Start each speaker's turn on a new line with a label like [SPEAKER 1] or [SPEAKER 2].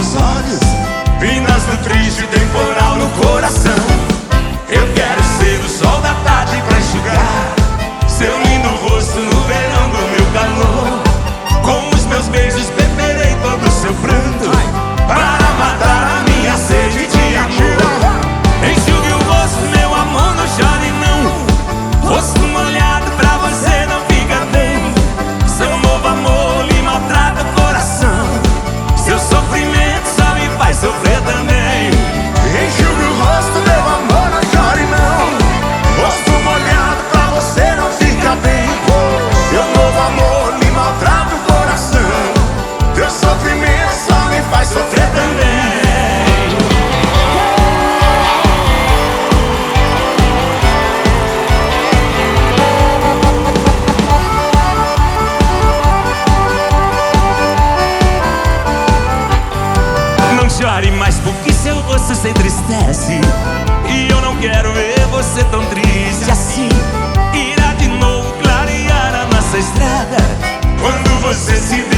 [SPEAKER 1] nos olhos, pinas do triste temporal no coração. Eu quero ser o sol da tarde pra enxugar seu lindo rosto no verão do meu calor. Com os meus beijos beberei todo o seu pranto para matar a minha sede de amor. Enxugue o rosto, meu amor, não chore não. Rosto molhado pra você não fica bem. Seu novo amor lhe maltrata o coração. Seu sofrimento só me faz sofrer também.
[SPEAKER 2] Enxugue o rosto, meu amor, não chore não. Rosto molhado pra você não fica bem. Seu novo amor lhe maltrata o coração. Teu sofrimento só me faz sofrer também.
[SPEAKER 1] Não chore mais porque seu rosto se entristece, e eu não quero ver você tão triste assim. Irá de novo clarear a nossa estrada quando você se